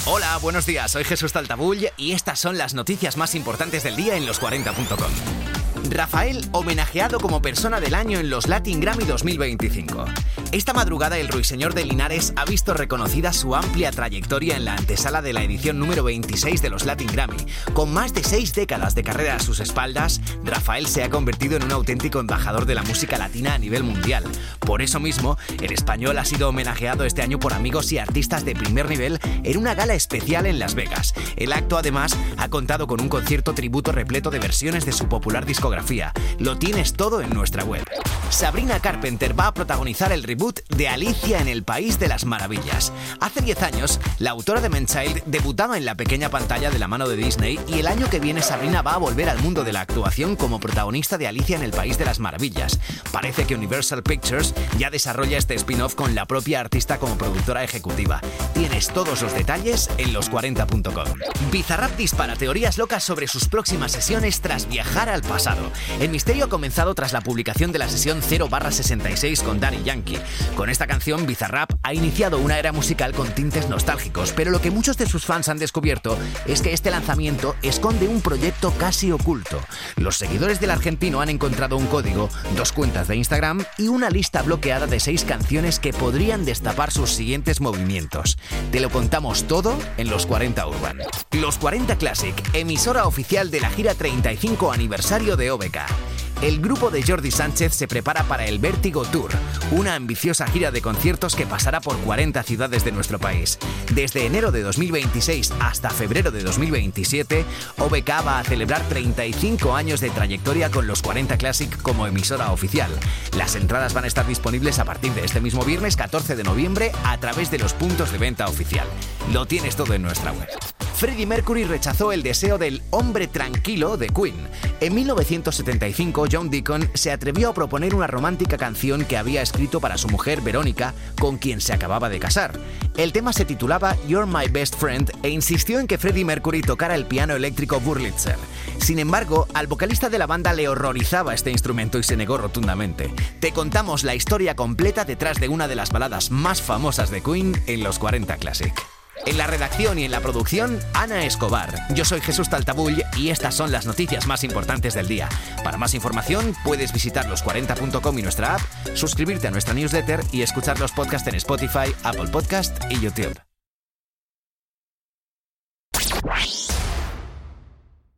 Hola, buenos días, soy Jesús Taltabull y estas son las noticias más importantes del día en los40.com. Rafael homenajeado como persona del año en los Latin Grammy 2025. Esta madrugada el ruiseñor de Linares ha visto reconocida su amplia trayectoria en la antesala de la edición número 26 de los Latin Grammy. Con más de 6 décadas de carrera a sus espaldas, Rafael se ha convertido en un auténtico embajador de la música latina a nivel mundial. Por eso mismo, el español ha sido homenajeado este año por amigos y artistas de primer nivel en una gala especial en Las Vegas. El acto, además, ha contado con un concierto tributo repleto de versiones de su popular discografía. Lo tienes todo en nuestra web. Sabrina Carpenter va a protagonizar el reboot de Alicia en el País de las Maravillas. Hace 10 años, la autora de Man Child debutaba en la pequeña pantalla de la mano de Disney y el año que viene Sabrina va a volver al mundo de la actuación como protagonista de Alicia en el País de las Maravillas. Parece que Universal Pictures ya desarrolla este spin-off con la propia artista como productora ejecutiva. Tienes todos los detalles en los40.com. Bizarrap dispara teorías locas sobre sus próximas sesiones tras viajar al pasado. El misterio ha comenzado tras la publicación de la sesión 0/66 con Daddy Yankee. Con esta canción, Bizarrap ha iniciado una era musical con tintes nostálgicos, pero lo que muchos de sus fans han descubierto es que este lanzamiento esconde un proyecto casi oculto. Los seguidores del argentino han encontrado un código, 2 cuentas de Instagram y una lista bloqueada de 6 canciones que podrían destapar sus siguientes movimientos. Te lo contamos todo en Los 40 Urban. Los 40 Classic, emisora oficial de la gira 35 aniversario de OBK. El grupo de Jordi Sánchez se prepara para el Vértigo Tour, una ambiciosa gira de conciertos que pasará por 40 ciudades de nuestro país. Desde enero de 2026 hasta febrero de 2027, OBK va a celebrar 35 años de trayectoria con los 40 Classic como emisora oficial. Las entradas van a estar disponibles a partir de este mismo viernes 14 de noviembre a través de los puntos de venta oficial. Lo tienes todo en nuestra web. Freddie Mercury rechazó el deseo del hombre tranquilo de Queen. En 1975, John Deacon se atrevió a proponer una romántica canción que había escrito para su mujer Verónica, con quien se acababa de casar. El tema se titulaba You're My Best Friend e insistió en que Freddie Mercury tocara el piano eléctrico Wurlitzer. Sin embargo, al vocalista de la banda le horrorizaba este instrumento y se negó rotundamente. Te contamos la historia completa detrás de una de las baladas más famosas de Queen en los 40 Classic. En la redacción y en la producción, Ana Escobar. Yo soy Jesús Taltabull y estas son las noticias más importantes del día. Para más información, puedes visitar los40.com y nuestra app, suscribirte a nuestra newsletter y escuchar los podcasts en Spotify, Apple Podcast y YouTube.